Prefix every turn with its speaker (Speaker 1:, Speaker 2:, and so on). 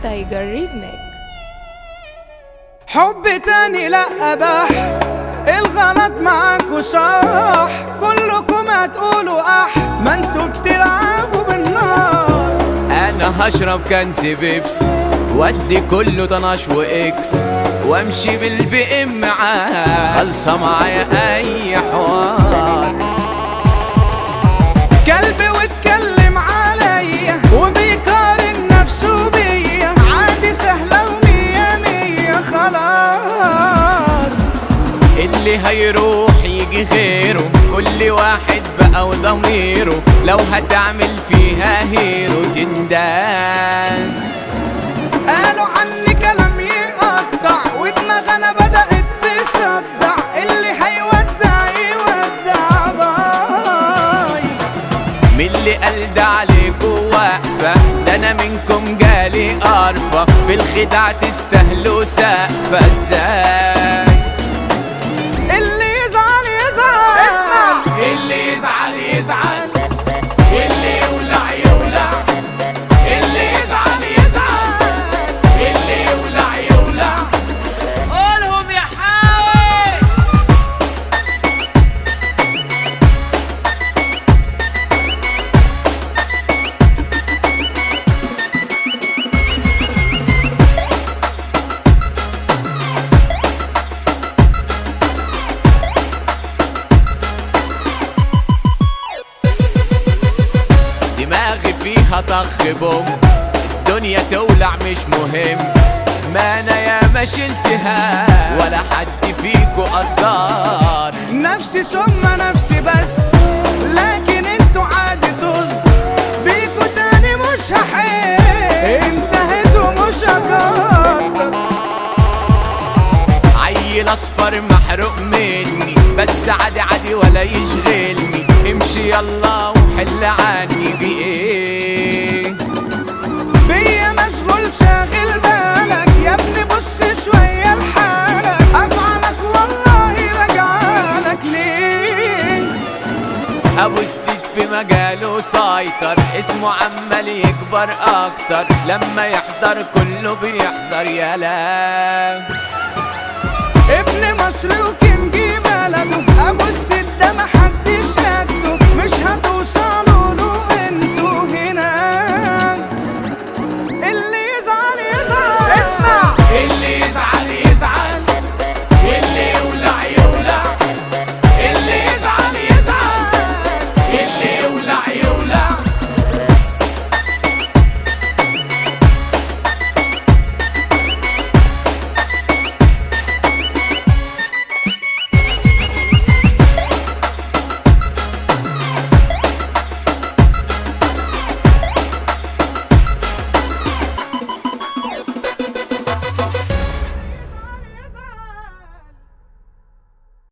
Speaker 1: تايجر ريميكس.
Speaker 2: حب تاني لا اباح، الغلط معاكوا صح، كلكم هتقولوا ما انتوا بتلعبوا بالنار.
Speaker 3: انا هشرب كنز بيبس ودي كله طناش واكس، وامشي بالبي ام معاه خلصه معايا اي حوار.
Speaker 2: كلبي واتكلم عليا وبيقارن نفسه بيا، عادي سهله ومية مية خلاص.
Speaker 3: اللي هيروح يجي غيره، كل واحد بقى وضميره، لو هتعمل فيها هيرو تنداس.
Speaker 2: قالوا عني كلام يقطع ودماغنا بدأت تصدع، اللي هيودع يودع باي.
Speaker 3: من اللي قال ده عليكوا واقفة، ده انا منكم جالي قرفة، في الخداع تستاهلوا سقفة ازاي؟
Speaker 2: اللي يزعل يزعل، اسمع،
Speaker 3: اللي يزعل يزعل، اللي يولع يولع، اللي يزعل يزعل، اللي يولع يولع. قولهم يا حاوي. دماغي فيها طخ بوم، الدنيا تولع مش مهم، ما انا يا ما شلتها ولا حد فيكو قدار.
Speaker 2: نفسي ثم نفسي بس، لكن انتوا عادي طز، بيكوا تاني مش هحس، انتهيتوا مش هقدر.
Speaker 3: عيل اصفر محروق مني، بس عادي عادي ولا يشغلني، امشي يلا وحل عني في ايه؟
Speaker 2: بيا مشغول شاغل بالك يا ابني، بص شوية لحالك، افعالك والله رجعلك ليه؟
Speaker 3: ابو السيد في مجاله سيطر، اسمه عمال يكبر اكتر، لما يحضر كله بيحذر يلا.
Speaker 2: ابن مصر وكنجي بلده، ابو السيد ده محدش قده، مش هتوصلوا له انتوا هنا. اللي يزعل يزعل، اسمع،
Speaker 3: اللي